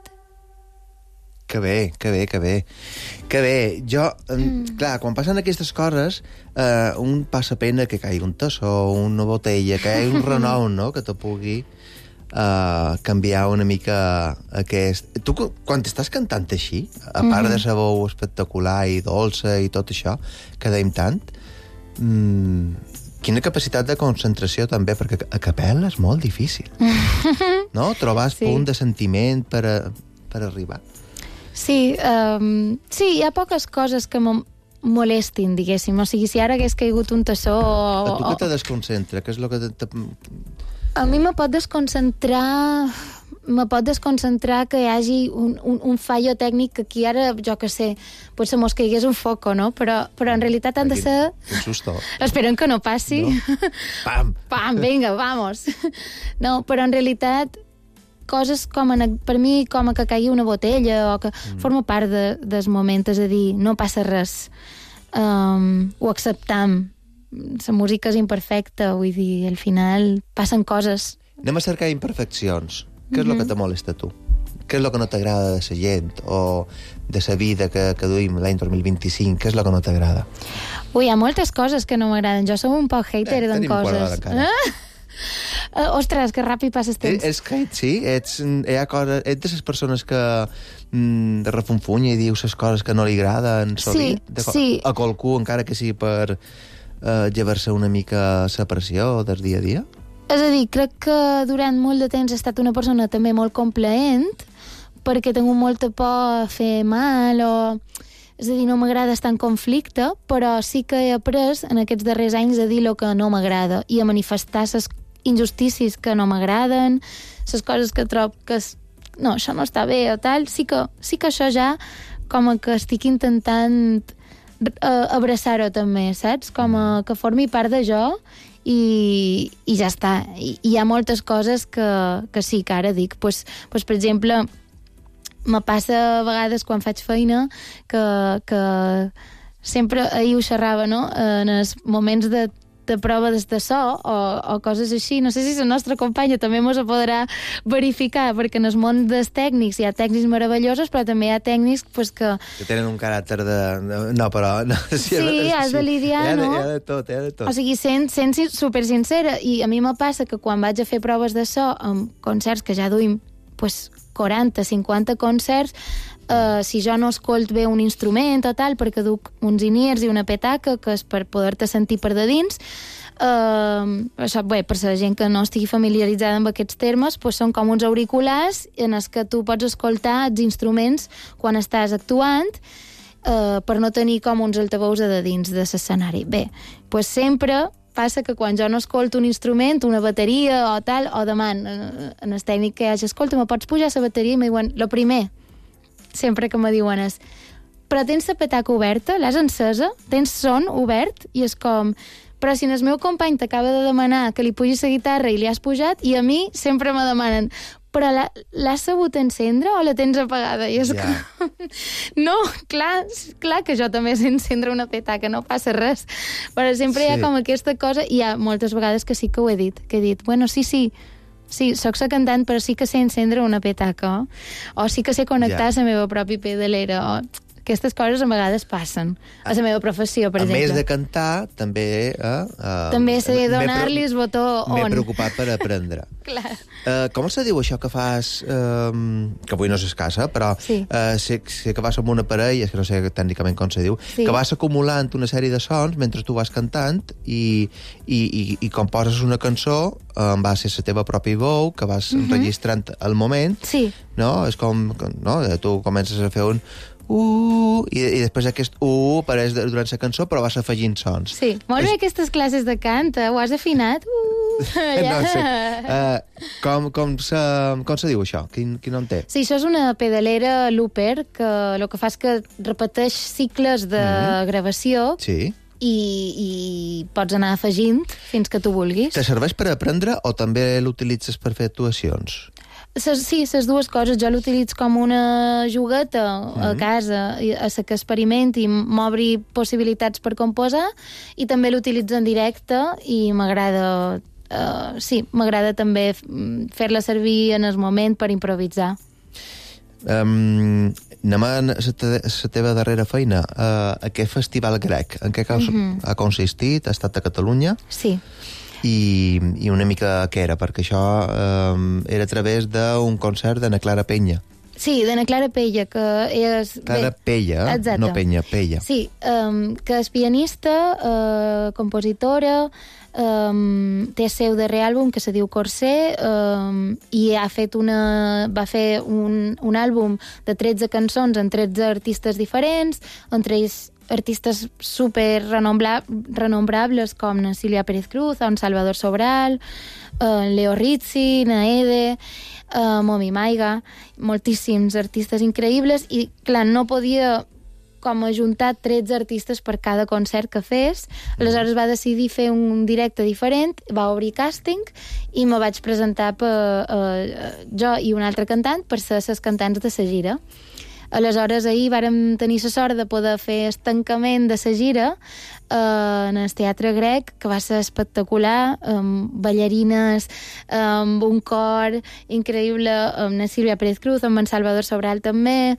Que bé, que bé, que bé. Que bé. Jo, mm. clar, quan passen aquestes coses, eh, un passa pena que caigui un tassó, una botella, que hi hagi un renou, no?, que te pugui uh, canviar una mica aquest... Tu, quan estàs cantant així, a part mm-hmm. de sa veu espectacular i dolça i tot això, que dèiem tant, mmm, quina capacitat de concentració també, perquè a capella és molt difícil, no? Trobar el sí. punt de sentiment per, a, per arribar. Sí, um, sí, hi ha poques coses que me molestin, diguéssim. O sigui, si ara hagués caigut un tassó... O, a tu què te desconcentra? Què és el que te... te... A mi me pot desconcentrar... Me pot desconcentrar que hi hagi un, un, un fallo tècnic que aquí ara, jo que sé, potser mos caigués un foco, no? Però, però en realitat han de ser... Un susto. Esperem que no passi. No. Pam! Pam, vinga, vamos. No, però en realitat... coses com en, per mi com a que caigui una botella o que mm. forma part de, del moment, és a dir, no passa res, um, ho acceptam, la música és imperfecta, vull dir, al final passen coses. Anem a cercar imperfeccions. Què és el mm-hmm. que te molesta a tu? Què és el que no t'agrada de la gent o de la vida que, que duim l'any dos mil vint-i-cinc? Què és el que no t'agrada? Ui, hi ha moltes coses que no m'agraden. Jo soc un poc hater eh, d'en coses. Uh, ostres, que ràpid passes temps. És que sí, ets, hi ha coses, ets de les persones que mm, refunfunya i dius les coses que no li agraden, sí, de, sí. a qualcú, encara que sigui per uh, llevar-se una mica la pressió del dia a dia? És a dir, crec que durant molt de temps he estat una persona també molt complaent, perquè tinc molta por a fer mal o... És a dir, no m'agrada estar en conflicte, però sí que he après en aquests darrers anys a dir el que no m'agrada i a manifestar les injustícies que no m'agraden, les coses que trobo que és, no, això no està bé o tal, sí que, sí que això ja com que estic intentant uh, abraçar-ho també, saps? Com a, que formi part de jo i, i ja està. I, i hi ha moltes coses que, que sí, que ara dic. Pues, pues, per exemple, me passa a vegades quan faig feina que, que sempre, ahir ho xerrava, no?, en els moments de de prova des de so o, o coses així. No sé si la nostra companya també mos ho podrà verificar, perquè en el món dels tècnics hi ha tècnics meravellosos, però també hi ha tècnics pues, que... que tenen un caràcter de... No, però... No, sí, sí, has de lidiar, no? Hi ha de tot, hi ha de tot. O sigui, sent, sent supersincera, i a mi me passa que quan vaig a fer proves de so amb concerts que ja duim pues, quaranta, cinquanta concerts, Uh, si jo no escolt bé un instrument o tal, perquè duc uns in-ears i una petaca, que és per poder-te sentir per de dins, uh, això, bé, per la gent que no estigui familiaritzada amb aquests termes, pues són com uns auriculars en els que tu pots escoltar els instruments quan estàs actuant, uh, per no tenir com uns altaveus a de dins de l'escenari. Bé, pues sempre passa que quan jo no escolto un instrument, una bateria o tal, o deman en el tècnic que hi hagi, escolta, me pots pujar la bateria? I me diuen, lo primer, sempre que me diuen és, però tens la petaca oberta, l'has encesa, tens son obert, i és com, però si el meu company t'acaba de demanar que li pugi la guitarra i li has pujat, i a mi sempre me demanen, però l'has sabut encendre o la tens apagada? I és yeah. que... No, clar, clar que jo també sé encendre una petaca, no passa res, però sempre sí. hi ha com aquesta cosa, i hi ha moltes vegades que sí que ho he dit, que he dit, bueno, sí, sí, sí, soc la cantant, però sí que sé encendre una petaca, o sí que sé connectar yeah. la meva pròpia pedalera, o... aquestes coses a vegades passen. A la meva professió, per a exemple. A més de cantar, també... Eh, uh, també sé donar-li el botó on. M'he preocupat per aprendre. Clar. Uh, com se diu això que fas... Uh, que avui no s'escassa, però sí. uh, sé, sé que vas amb una parella, és que no sé tècnicament com se diu, sí. que vas acumulant una sèrie de sons mentre tu vas cantant i, i, i, i quan poses una cançó en base a la teva pròpia veu, que vas uh -huh. enregistrant al moment, sí. no? És com... No? Tu comences a fer un... Uh, i, i després aquest uh apareix durant la cançó, però vas afegint sons. Sí, molt bé és... aquestes classes de cant, eh? Ho has afinat? Uh, no sé. Uh, com, com, se, com se diu això? Quin, quin nom té? Sí, això és una pedalera looper que el que fa és que repeteix cicles de mm. gravació sí. i, i pots anar afegint fins que tu vulguis. Te serveix per aprendre o també l'utilitzes per fer actuacions? Sí, les dues coses. Jo l'utilitzo com una jugueta mm-hmm. a casa, a la que experimenti i m'obri possibilitats per composar, i també l'utilitzo en directe i m'agrada... Uh, sí, m'agrada també fer-la servir en el moment per improvisar. Um, anem a la te teva darrera feina, uh, aquest festival grec, en què mm-hmm. ha consistit? Ha estat a Catalunya? Sí. I, i una mica què era, perquè això um, era a través d'un concert d'Anna Clara Penya. Sí, d'Anna Clara Pella, que és... Clara bé, Pella, exacte. No Penya, Pella. Sí, um, que és pianista, uh, compositora, um, té el seu darrer àlbum que se diu Corsé, um, i ha fet una, va fer un, un àlbum de tretze cançons en tretze artistes diferents, entre ells artistes super renombrables com na Sílvia Pérez Cruz, en Salvador Sobral, uh, Leo Rizzi, Naede, uh, Momi Maiga, moltíssims artistes increïbles, i clar, no podia com ajuntar tretze artistes per cada concert que fes, aleshores va decidir fer un directe diferent, va obrir càsting i me vaig presentar per, uh, jo i un altre cantant per ser les cantants de la gira. Aleshores, ahir vàrem tenir la sort de poder fer el tancament de la gira eh, en el Teatre Grec, que va ser espectacular, amb ballarines, amb un cor increïble, amb la Sílvia Pérez Cruz, amb en Salvador Sobral també,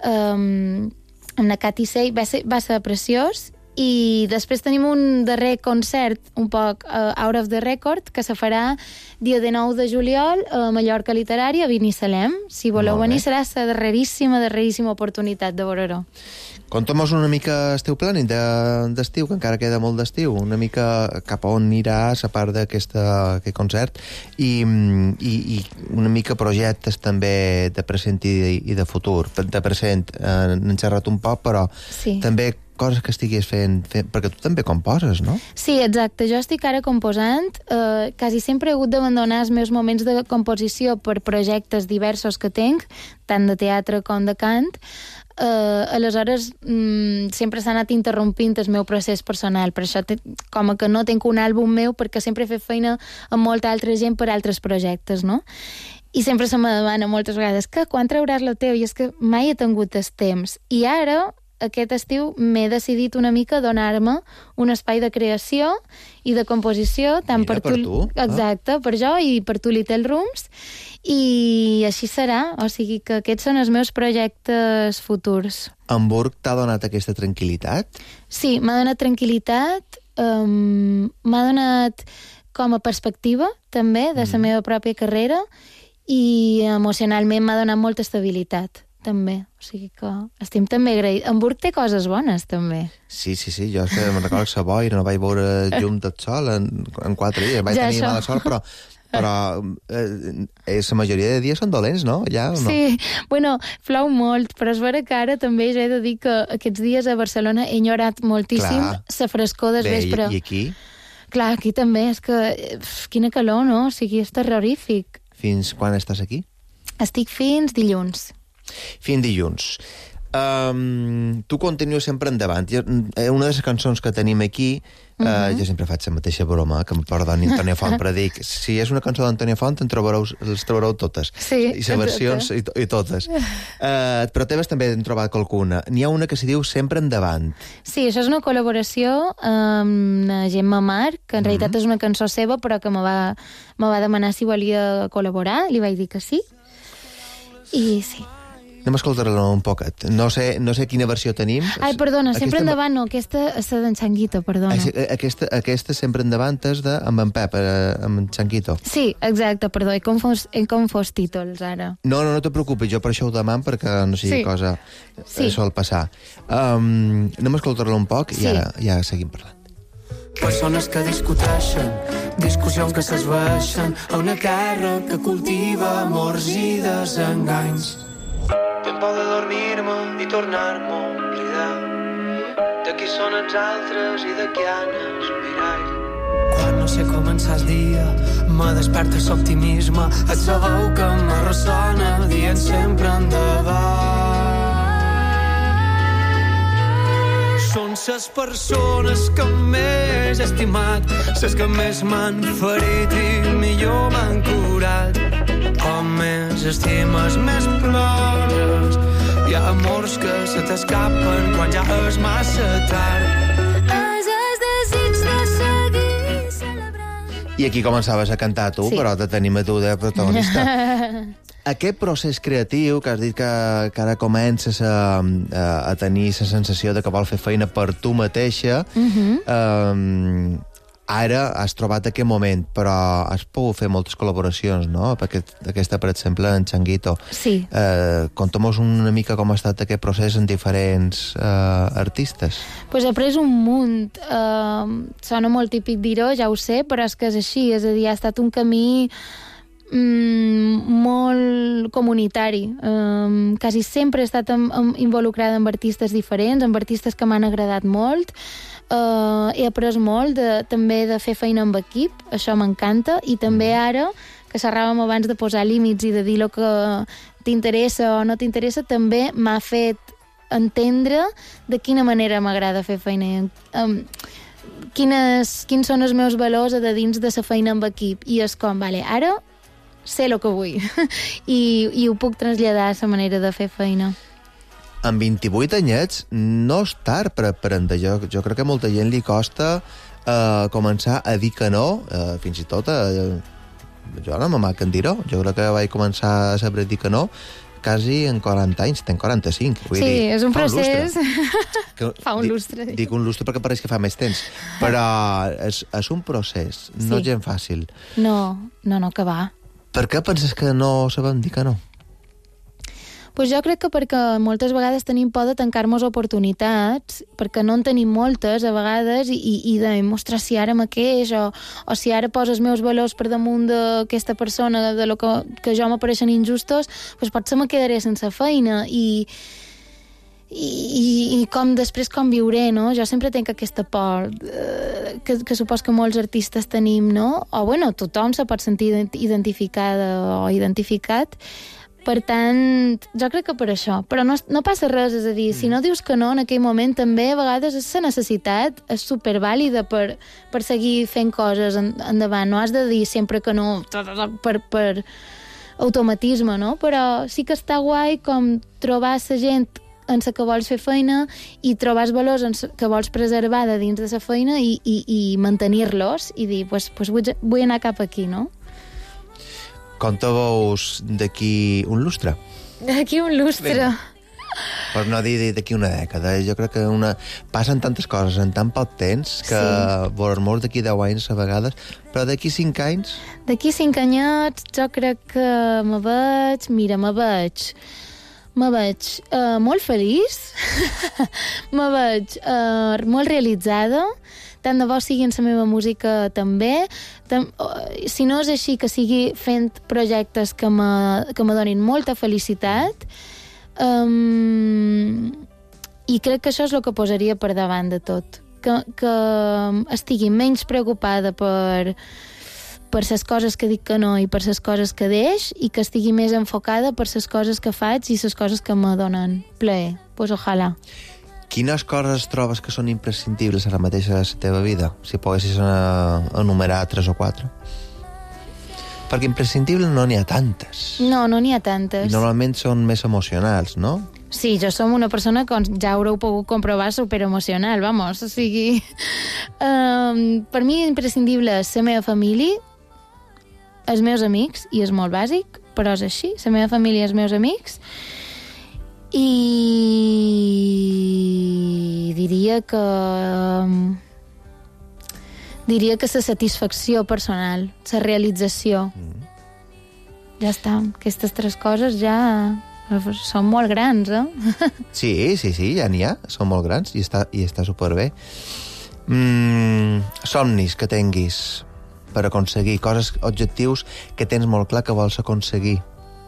amb, amb la Cati Sey, va ser, va ser preciós. I després tenim un darrer concert, un poc uh, out of the record, que se farà dia dinou de juliol a Mallorca Literària, a Binissalem. Si voleu venir, serà la darreríssima, darreríssima oportunitat de veure-ho. Conta'm-nos una mica el teu plàning d'estiu, que encara queda molt d'estiu, una mica cap a on aniràs, a part d'aquest concert, i, i, i una mica projectes també de present i, i de futur. De present eh, n'hem xerrat un poc, però sí. També coses que estiguis fent, fent, perquè tu també composes, no? Sí, exacte. Jo estic ara composant. Eh, quasi sempre he hagut d'abandonar els meus moments de composició per projectes diversos que tenc, tant de teatre com de cant. Uh, aleshores mm, sempre s'ha anat interrompint el meu procés personal, per això te, com que no tenc un àlbum meu, perquè sempre he fet feina amb molta altra gent per altres projectes, no? I sempre se me demana moltes vegades que quan trauràs el teu? I és que mai he tingut el temps. I ara, aquest estiu, m'he decidit una mica a donar-me un espai de creació i de composició, tant Mira, per, tu, per tu. exacte, ah. per jo i per tu Little Rooms, i així serà. O sigui que aquests són els meus projectes futurs. Hamburg t'ha donat aquesta tranquil·litat? Sí, m'ha donat tranquil·litat, um, m'ha donat com a perspectiva, també, de la mm. meva pròpia carrera, i emocionalment m'ha donat molta estabilitat, també. O sigui que estem també agraïts. Hamburg té coses bones, també. Sí, sí, sí. Jo és que me'n recordo que la boira no vaig veure llum del sol en, en quatre dies. Vaig ja tenir això. Mala sort, però però eh, la majoria de dies són dolents, no? Ja, o no? Sí, bueno, plou molt, però és vera que ara també ja he de dir que aquests dies a Barcelona he enyorat moltíssim la frescor del vespre. I aquí? Clar, aquí també, és que uf, quina calor, no? O sigui, és terrorífic. Fins quan estàs aquí? Estic fins dilluns. Fins dilluns. Um, tu continues sempre endavant. Jo, una de les cançons que tenim aquí, uh, uh-huh. jo sempre faig la mateixa broma, que em perdoni Antònia Font, però dic, si és una cançó d'Antònia Font, en trobareu, les trobareu totes. Sí, i les versions i, i totes. Uh, però teves també hem trobat qualcuna. N'hi ha una que se diu Sempre endavant. Sí, això és una col·laboració amb la Gemma Mar, que en uh-huh. realitat és una cançó seva, però que me va, me va demanar si volia col·laborar, li vaig dir que sí. I sí. Anem a escoltar-la un poquet. No sé, no sé quina versió tenim. Ai, perdona, aquesta... sempre endavant, no, aquesta és d'en Changuito, perdona. Aquesta, aquesta sempre endavant és de, amb en Pep, amb en Changuito. Sí, exacte, perdó, he confós, he confós títols, ara. No, no, no te preocupis, jo per això ho demano, perquè no sigui sí. cosa sí. sol passar. Um, anem a escoltar-la un poc i sí. ara ja seguim parlant. Persones que discuteixen, discussions que s'esveixen, a una guerra que cultiva amors i desenganys. Ben por de dormir-me i tornar-me a oblidar de qui són els altres i de qui han aspirat. Quan no sé començar el dia, me desperta l'optimisme, et sabeu que me ressona dient sempre endavant. Són ses persones que més he estimat, ses que més m'han ferit i millor m'han curat. Com més estimes, més plores. Hi ha amors que se t'escapen quan ja és massa tard. És el desig de seguir celebrant. I aquí començaves a cantar tu, sí. però te tenim a tu de protagonista. Aquest procés creatiu, que has dit que, que ara comences a, a, a tenir la sensació de que vol fer feina per tu mateixa, uh-huh. um, ara has trobat aquest moment, però has pogut fer moltes col·laboracions, no? Aquest, aquesta, per exemple, en Changuito. Sí. Uh, Conta'm-nos una mica com ha estat aquest procés amb diferents uh, artistes. Pues he après un munt. Uh, sona molt típic dir-ho, ja ho sé, però és que és així. És a dir, ha estat un camí Mm, molt comunitari. Um, quasi sempre he estat am, am, involucrada amb artistes diferents, amb artistes que m'han agradat molt. Uh, he après molt de, també de fer feina amb equip, això m'encanta, i també ara, que xerràvem abans de posar límits i de dir el que t'interessa o no t'interessa, també m'ha fet entendre de quina manera m'agrada fer feina. Um, quines, quins són els meus valors a de dins de la feina amb equip. I és com, vale, ara sé el que vull I, i ho puc traslladar a la manera de fer feina. Amb vint-i-vuit anyets no és tard per aprendre. Jo, jo crec que a molta gent li costa uh, començar a dir que no, uh, fins i tot uh, jo no m'amaca en dir-ho. Jo crec que vaig començar a saber dir que no quasi en quaranta anys, tenc quaranta-cinc. Vull sí, dir, és un procés. Un que, fa un lustre. Dic, dic un lustre perquè pareix que fa més temps, però és, és un procés, no sí. és gens fàcil. No, no, no, que va. Per què penses que no sabem dir que no? Pues jo crec que perquè moltes vegades tenim por de tancar-nos oportunitats, perquè no en tenim moltes a vegades, i, i de mostrar si ara me queix, o, o si ara poso els meus valors per damunt d'aquesta persona, de lo que, que jo m'apareixen injustos, pues potser me quedaré sense feina, i... I, i, i com després com viuré, no? Jo sempre tenc aquesta por eh, que, que supos que molts artistes tenim, no? O bueno, tothom se pot sentir identificada o identificat. Per tant, jo crec que per això. Però no, no passa res, és a dir, si no dius que no en aquell moment, també a vegades és la necessitat, és supervàlida per, per seguir fent coses en, endavant. No has de dir sempre que no per, per automatisme, no? Però sí que està guai com trobar la gent en la que vols fer feina i trobar els valors en que vols preservar de dins de la feina i, i, i mantenir-los i dir, pues, pues vull, vull anar cap aquí, no? Com te veus d'aquí un lustre? D'aquí un lustre? Bé, per no dir d'aquí una dècada. Jo crec que una... passen tantes coses en tan poc temps que sí. volen molts d'aquí deu anys a vegades, però d'aquí cinc anys... D'aquí cinc anyets jo crec que me veig... Mira, me veig... Me veig uh, molt feliç, me veig uh, molt realitzada, tant de bo sigui en la meva música també, Tam, uh, si no és així, que sigui fent projectes que me, que me donin molta felicitat, um, i crec que això és el que posaria per davant de tot, que, que estigui menys preocupada per... per les coses que dic que no i per les coses que deix, i que estigui més enfocada per les coses que faig i les coses que me donen plaer. Pues ojalà. Quines coses trobes que són imprescindibles ara mateix a la teva vida? Si poguessis enumerar tres o quatre. Perquè imprescindibles no n'hi ha tantes. No, no n'hi ha tantes. I normalment són més emocionals, no? Sí, jo som una persona que ja haureu pogut comprovar superemocional, vamos, o sigui... Um, per mi imprescindible és la meva família, els meus amics, i és molt bàsic, però és així, la meva família i els meus amics, I diria que... Diria que la satisfacció personal, la realització. Mm. Ja està. Aquestes tres coses ja són molt grans, eh? Sí, sí, sí, ja n'hi ha. Són molt grans i està, i està superbé. Mm, somnis que tinguis per aconseguir, coses, objectius que tens molt clar que vols aconseguir.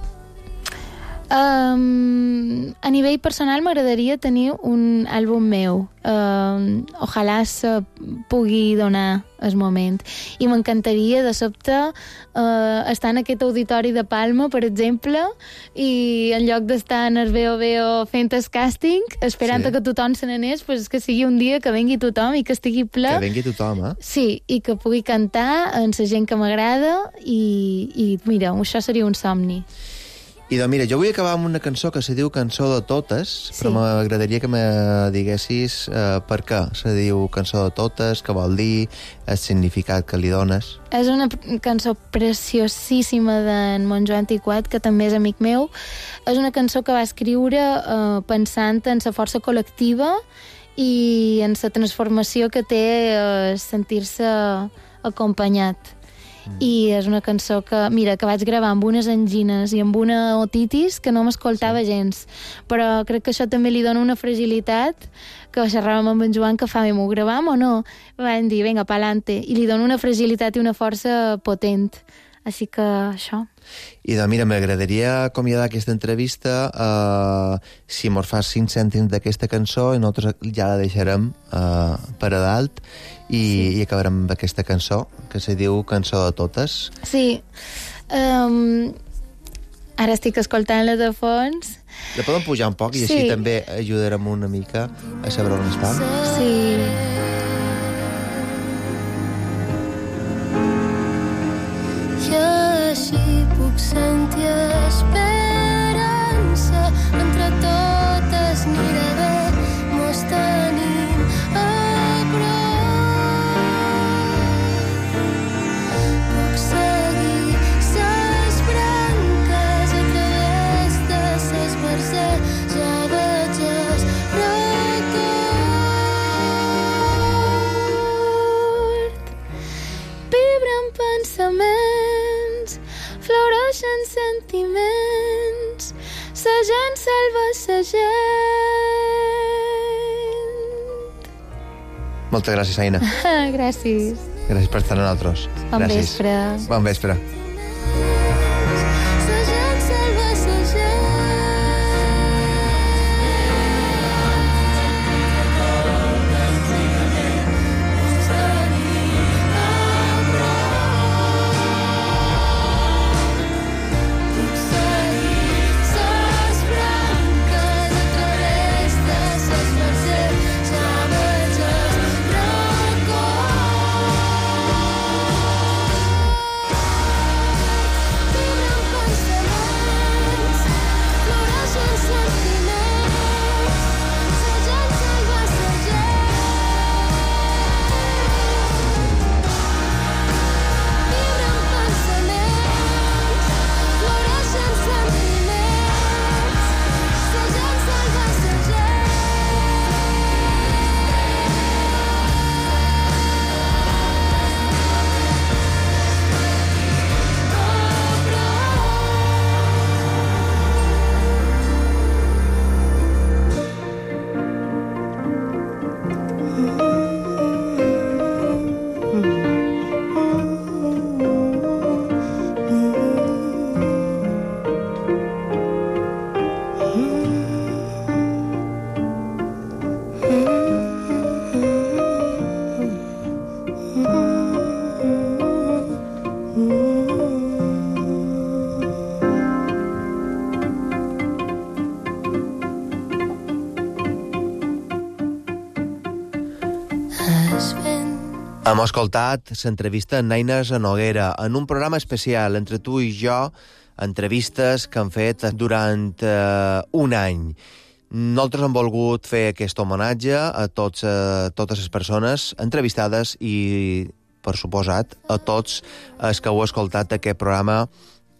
Um, a nivell personal m'agradaria tenir un àlbum meu. Um, ojalà se pugui donar el moment. I m'encantaria, de sobte, uh, estar en aquest auditori de Palma, per exemple, i en lloc d'estar en el Veo Veo fent el càsting, esperant sí. que tothom se n'anés, pues que sigui un dia que vengui tothom i que estigui ple. Que vengui tothom, eh? Sí, i que pugui cantar amb la gent que m'agrada i, i, mira, això seria un somni. I doncs mira, jo vull acabar amb una cançó que se diu Cançó de Totes, sí. però m'agradaria que me diguessis eh, per què se diu Cançó de Totes, què vol dir, el significat que li dones. És una cançó preciosíssima d'en Montjoan Tiquat, que també és amic meu. És una cançó que va escriure eh, pensant en la força col·lectiva i en la transformació que té eh, sentir-se acompanyat. I és una cançó que, mira, que vaig gravar amb unes angines i amb una otitis que no m'escoltava sí. gens, però crec que això també li dona una fragilitat que xerràvem amb en Joan que fa, m'ho gravam o no? Vam dir, vinga, pa'lante, i li dona una fragilitat i una força potent, així que això. I doncs mira, m'agradaria acomiadar aquesta entrevista eh, si mos fas cinc cèntims d'aquesta cançó i nosaltres ja la deixarem eh, per a dalt i, sí. i acabarem amb aquesta cançó que se diu Cançó de Totes. Sí. Um, ara estic escoltant-la de fons. La podem pujar un poc i sí. així també ajudarem una mica a saber on estan. Sí. I així puc sentir esperança entre totes anirà bé, mos tenim a prop. Puc seguir ses branques a través de ses versers, ja veig el record. Vibren pensaments, floreixen sentiments, sa gent salva sa gent. Moltes gràcies, Aina. Gràcies. Gràcies per estar amb nosaltres. Bon gràcies. vespre. Bon vespre. Sa gent salva sa gent. Hem escoltat l'entrevista amb Aina Noguera en un programa especial entre tu i jo, entrevistes que han fet durant eh, un any. Nosaltres hem volgut fer aquest homenatge a tots, a totes les persones entrevistades i, per suposat, a tots els que heu escoltat aquest programa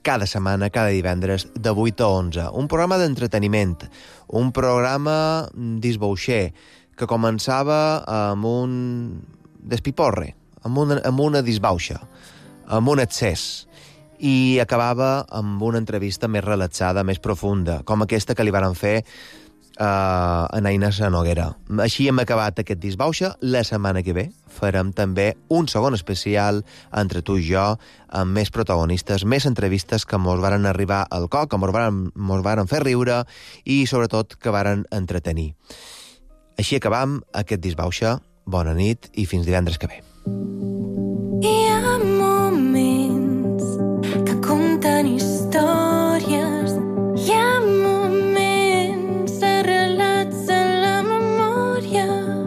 cada setmana, cada divendres, de vuit a onze. Un programa d'entreteniment, un programa disbauxer, que començava amb un despiporre, amb una, amb una disbauxa, amb un excés, i acabava amb una entrevista més relaxada, més profunda, com aquesta que li varen fer uh, a Aina Noguera. Així hem acabat aquest disbauxa. La setmana que ve farem també un segon especial entre tu i jo, amb més protagonistes, més entrevistes que mos varen arribar al cor, que mos varen, mos varen fer riure i, sobretot, que varen entretenir. Així acabam aquest disbauxa. Bona nit i fins divendres que ve. Hi ha moments que compten històries, hi ha moments arrelats en la memòria,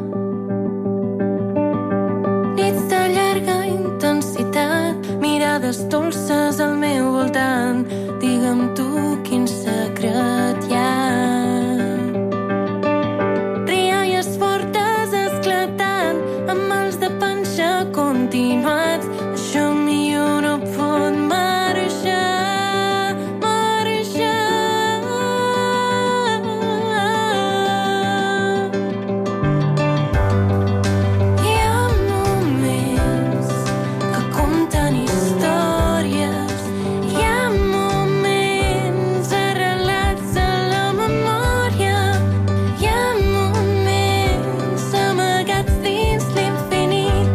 nits de llarga intensitat, mirades dolces al meu voltant. Digue'm tu quin secret hi ha. Continuats, això millor no pot marxar, marxar. Hi ha moments que compten històries, hi ha moments arrelats a la memòria, hi ha moments amagats dins l'infinit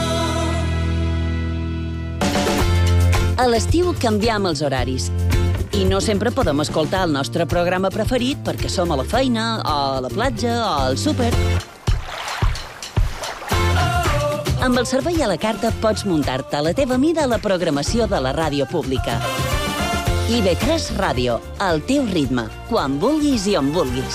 A l'estiu canviam els horaris. I no sempre podem escoltar el nostre programa preferit perquè som a la feina, o a la platja, o al súper. Amb el servei a la carta pots muntar-te a la teva mida la programació de la ràdio pública. I ve tres Ràdio, al teu ritme, quan vulguis i on vulguis.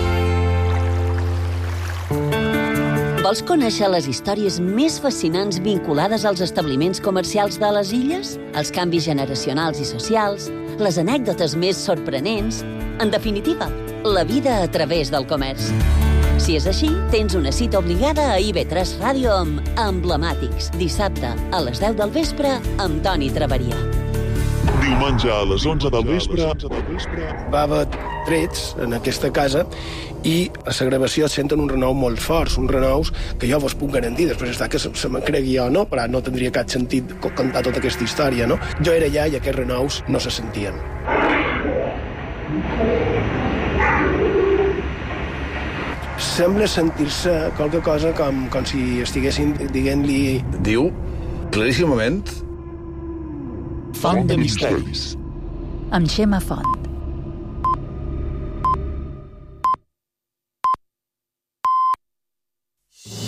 Vols conèixer les històries més fascinants vinculades als establiments comercials de les illes? Els canvis generacionals i socials? Les anècdotes més sorprenents? En definitiva, la vida a través del comerç. Si és així, tens una cita obligada a I V tres Ràdio amb Emblemàtics, dissabte a les deu del vespre amb Toni Traveria. Diumenge a les onze del vespre va haver trets en aquesta casa i a la gravació senten un renou molt forts, uns renous que jo vos puc garantir, després està que se, se me cregui jo, no? Però no tindria cap sentit contar tota aquesta història, no? Jo era allà i aquests renous no se sentien. Sembla sentir-se qualque cosa com, com si estiguessin dient-li... Diu, claríssimament, Font de misteris. Amb Xema Font.